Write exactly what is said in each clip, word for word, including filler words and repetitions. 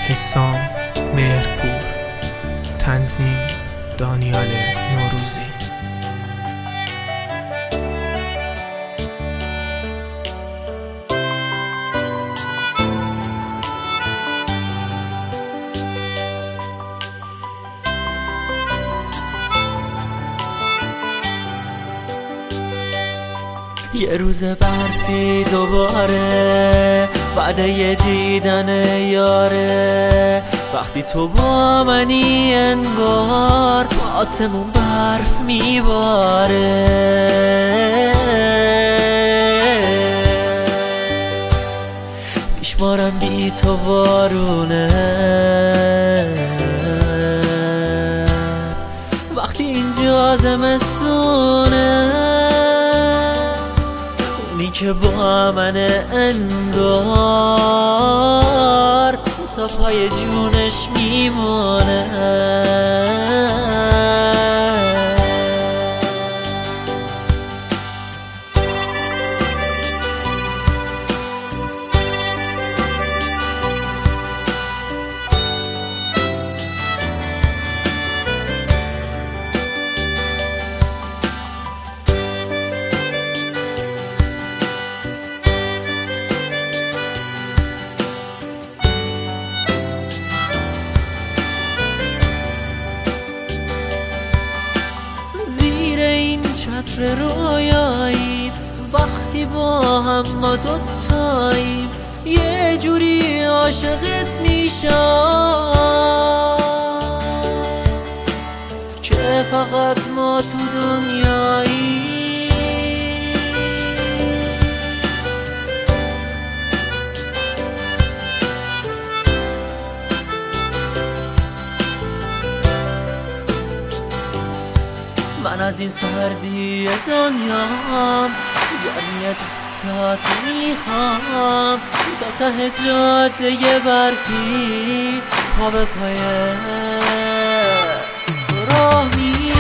حسام مهرپور، تنظیم دانیال نوروزی. یه روز برفی دوباره وعده دیدن یاره، وقتی تو با منی انگار آسمون برف میباره. میشمارم بی تو وارونه، وقتی اینجا زمستونه، که با من انگار تا پای جونش میمونه. چتر رویاییم وقتی با هم ما دوتاییم، یه جوری عاشقت میشم که فقط ما تو دنیاییم. من از این سردی دنیام گرمی دستاتو میخوام، تا ته جاده برفی پا به پایه تو راه میام.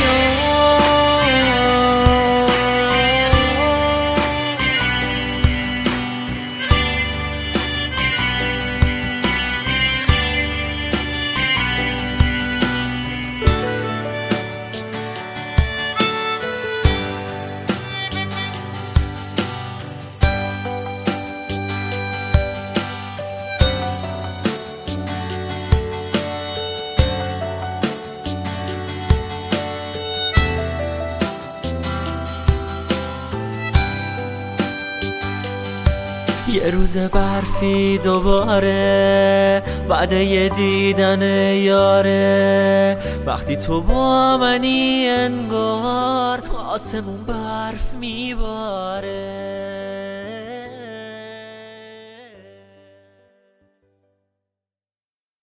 یه روز برفی دوباره وعده دیدن یاره، وقتی تو با منی انگار آسمون برف میباره.